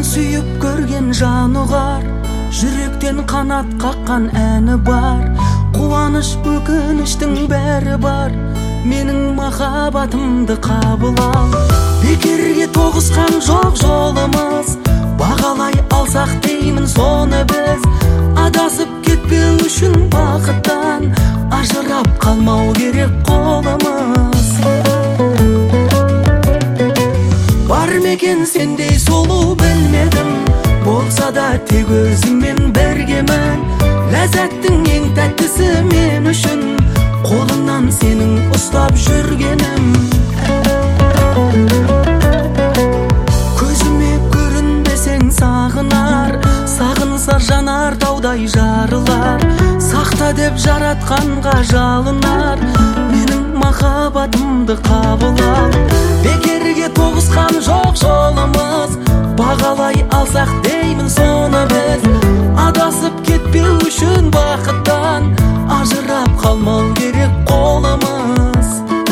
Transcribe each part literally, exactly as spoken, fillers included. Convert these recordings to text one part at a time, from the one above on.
сүйіп көрген жаны бар, жүректен қанат қаққан әні бар. Қуаныш өкініштің бәрі бар, менің махаббатымды қабыл ал. Бекерге тоғысқан жоқ жолымыз, бағалай алсақ деймін соны біз. Адасып кетпеу үшін бақыттан, ажырап қалмау керек қолымыз. Бар мекен сендей сұлу білмедім, болса да тек өзіңмен біргемін. Ләззаттың ең тәттісі мен үшін, қолыңнан сенің ұстап жүргенім. Көзіме көрінбесең сағынар, сағынса жанар таудай жарылар. Сақта деп жаратқанға жалынар, менің махаббатымды қабыл ал. Бекерге тоғысқан жоқ жолымыз, бағалай алсақ деймін соны біз. Адасып кетпеу үшін бақыттан, ажырап қалмау керек қолымыз.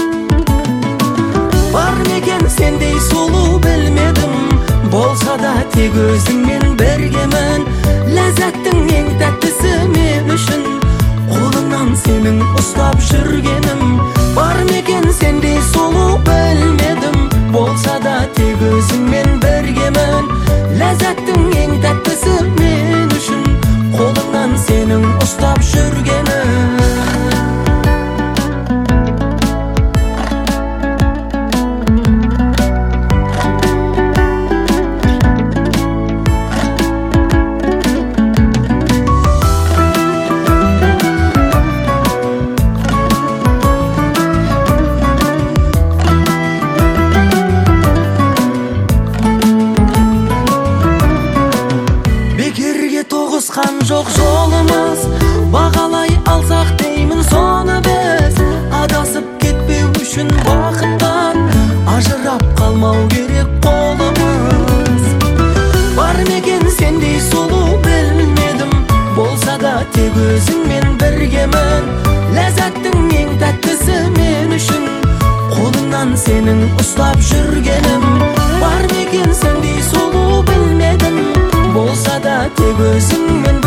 Бар мекен сендей сұлу білмедім, болса да тек өзіңмен біргемін. Ләззаттың ең тәттісі мен үшін, қолыңнан сенің ұстап жүргенім. Бар мекен сендей сұлу білмедім, болса да тек өзіңмен біргемін. Ләззаттың ең тәттісі мен үшін, қолыңнан сенің ұстап жүргенім. Тоғысқан жоқ жолымыз, бағалай алсақ деймін соны біз. Адасып кетпеу үшін бақыттан, ажырап қалмау керек қолымыз. Бар мекен сендей сұлу білмедім, болса да тек өзіңмен біргемін. Ләззаттың ең тәттісі мен үшін, қолыңнан сенің ұстап жүргенім. Бар мекен сендей сұлу білмедім, болса да тек өзіңмен